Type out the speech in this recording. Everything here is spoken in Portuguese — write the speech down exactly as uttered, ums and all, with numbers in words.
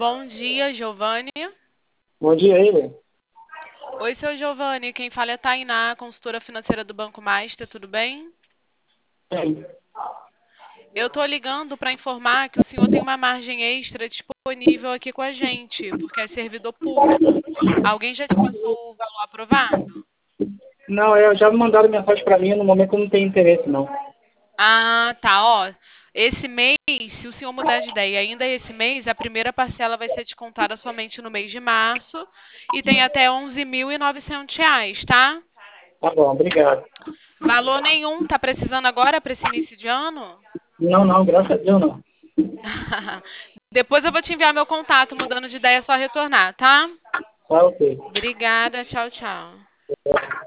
Bom dia, Giovanni. Bom dia aí, velho. Oi, seu Giovanni. Quem fala é a Tainá, consultora financeira do Banco Master. Tudo bem? Eu tô ligando para informar que o senhor tem uma margem extra disponível aqui com a gente, porque é servidor público. Alguém já te passou o valor aprovado? Não, é, já mandaram mensagem pra mim, no momento eu não tenho interesse, não. Ah, tá, ó. Esse mês, se o senhor mudar de ideia, ainda esse mês, a primeira parcela vai ser descontada somente no mês de março e tem até onze mil e novecentos reais, tá? Tá bom, obrigado. Valor nenhum, tá precisando agora para esse início de ano? Não, não, graças a Deus não. Depois eu vou te enviar meu contato, mudando de ideia é só retornar, tá? Tá ok. Obrigada, tchau, tchau.